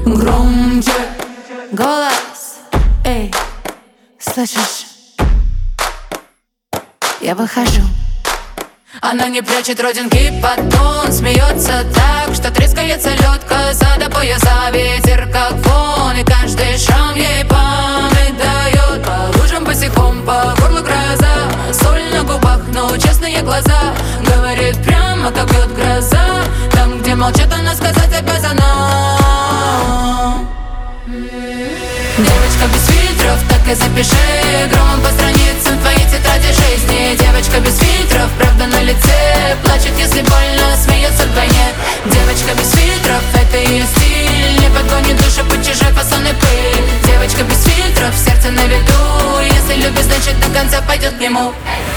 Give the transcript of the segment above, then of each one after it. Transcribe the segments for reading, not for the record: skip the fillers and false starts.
Громче голос, эй, слышишь? Я выхожу. Она не прячет родинки под тон, смеется так, что трескается лед, коза до пояса, ветер как фон, и каждый шаг ей память дает. По лужам босиком, по горлу гроза, соль на губах, но честные глаза. Говорит прямо, как бьет гроза, там, где молчат, она сказать обязана. Девочка без фильтров, так и запиши громом по страницам твоей тетради жизни. Девочка без фильтров, правда на лице, плачет, если больно, смеется вдвойне. Девочка без фильтров, это ее стиль, не подгонит душу под чужой фасон и пыль. Девочка без фильтров, сердце на виду, если любит, значит до конца пойдет к нему.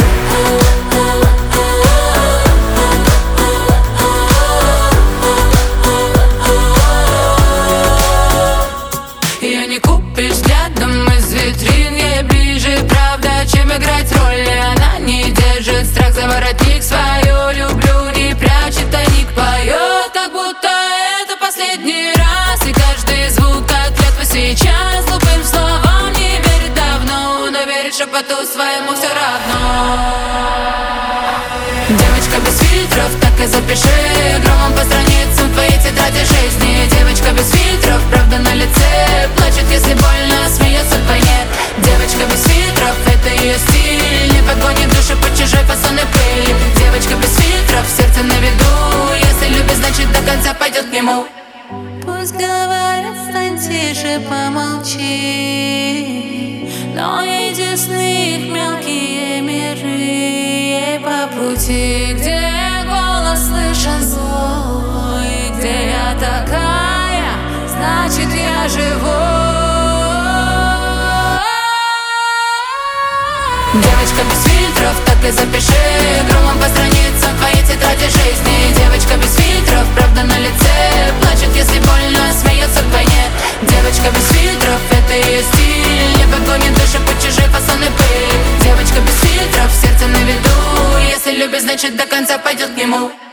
Ее не купишь взглядом из витрин, ей ближе правда, чем играть роли. Она не держит страх за воротник, свою люблю не прячет, тайник поет, как будто это последний раз. И каждый звук как клятва сейчас, глупым словам не верит давно, но верит шепоту своему все равно. Девочка без фильтров, так и запиши громом по страницам твоей тетради жизни. Девочка без фильтров, правда на лице, плачет, если больно, смеется вдвойне. Девочка без фильтров, это ее стиль, не подгонит душу под чужой фасон и пыль. Девочка без фильтров, сердце на виду, если любит, значит до конца пойдет к нему. Пусть говорят, стань тише, помолчи, но ей тесны их мелкие миры. Ей по пути, где голос слышен свой, где я такая, значит я живу. Девочка без фильтров, так и запиши громом по страницам твоей тетради жизни. Девочка без фильтров, правда на лице, плачет, если больно, смеется вдвойне. Девочка без фильтров, это ее стиль, не подгонит душу под чужой фасон и пыль. Девочка без фильтров, сердце на виду, если любит, значит до конца пойдет к нему.